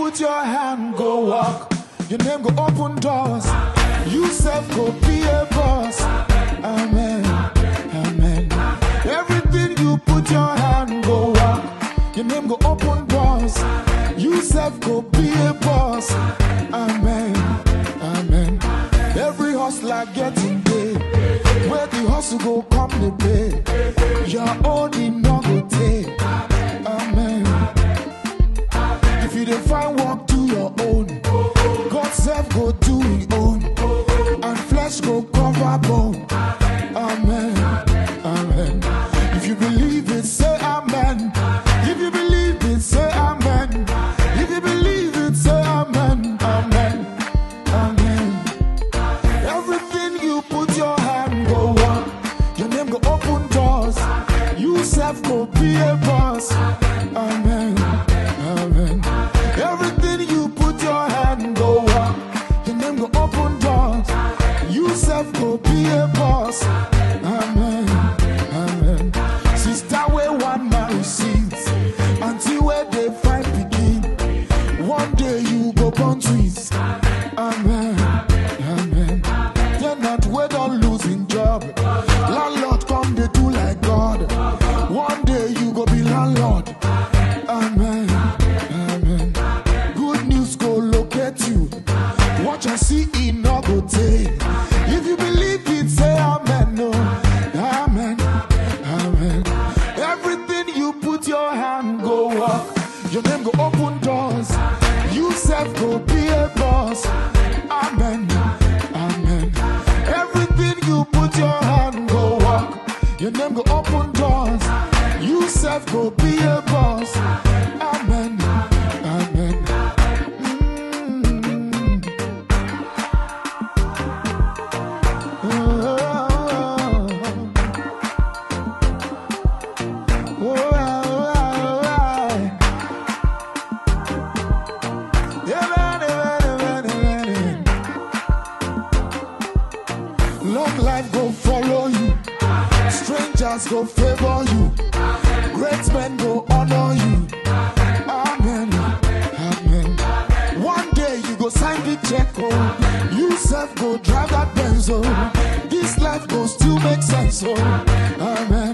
put your hand, go walk. Your name go open doors. You self go be a boss. Amen. Amen. Everything you put your hand, go walk. Your name go open doors. You self go be a boss. Amen. Amen. Every hustler getting paid. Where the hustle go come the pay. Your own in no go take. Amen. If you don't find work, do your own. God self go do his own. And flesh go cover bone. Amen. Amen. If you believe it, say amen. If you believe it, say amen. If you believe it, say amen. Amen. Amen. Everything you put your hand, go on. Your name go open doors. You self go be a boss. Amen. Amen. Everything you put your hand, go on. Your name go open doors. You self go be a boss. Amen. Amen. Sister, where one man receives until where they find begin. One day you go born twins. Amen. Amen. Tenant we don't losing job. Landlord come they do like God. One day you go be landlord. Amen. Amen. Good news go locate you. Watch and see it no go take. If you believe it, say amen. No. Amen. Amen. Everything you put your hand, go walk. Your name go open doors. You self go be a boss. Amen. Amen. Everything you put your hand, go walk. Your name go open doors. You self go be a boss. Amen. Amen. Long life go follow you. Strangers go favor you. Great men go honor you. Amen. Amen. One day you go sign the check. Oh. You self go drive that Benz. Oh. This life go still make sense. Oh. Amen.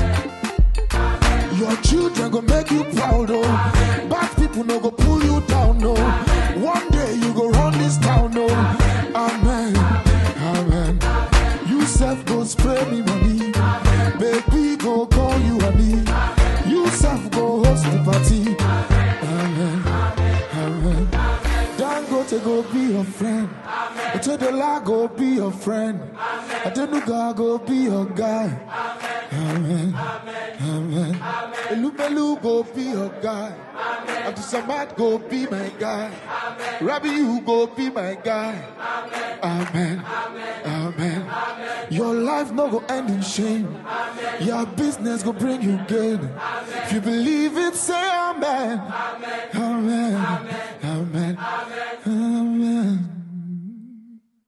Your children go make you proud. Oh. Bad people no go pull you down. No. One day you go run this town. Oh. Amen. Amen. You self go spray me money. Baby go call you honey. You self go host the party. Amen. Amen. Dangote go be your friend. Otedola go be your friend. Adenuga go be your guy. Amen. Amen. Elubelu go be your guy. Abdusamad go be my guy. Rabbi, you go be my guy. Amen. Amen. Your life no go end in shame. Your business go bring you gain. If you believe it, say amen. Amen. Amen. Amen.